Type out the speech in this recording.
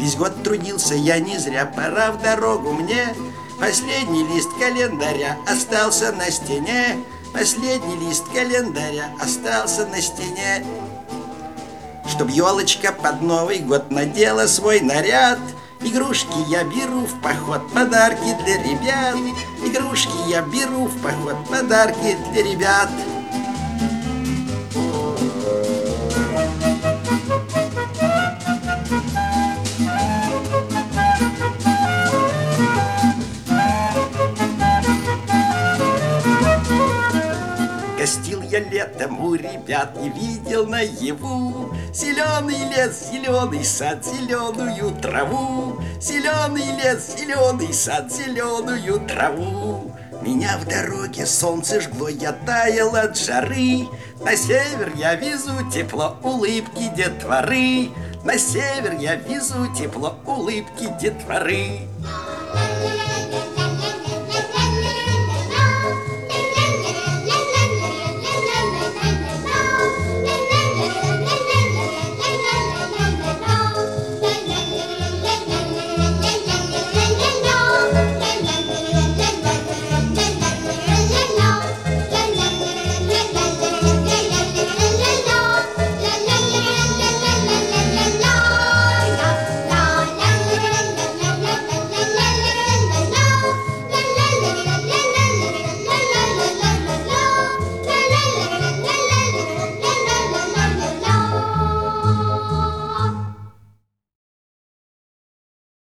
Весь год трудился я не зря, пора в дорогу мне. Последний лист календаря остался на стене. Последний лист календаря остался на стене. Чтоб елочка под Новый год надела свой наряд, игрушки я беру в поход, подарки для ребят. Игрушки я беру в поход, подарки для ребят. Гостил я летом у ребят и видел наяву зеленый лес, зеленый сад, зеленую траву. Зеленый лес, зеленый сад, зеленую траву. Меня в дороге солнце жгло, я таял от жары. На север я везу тепло, улыбки детворы. На север я везу тепло, улыбки детворы.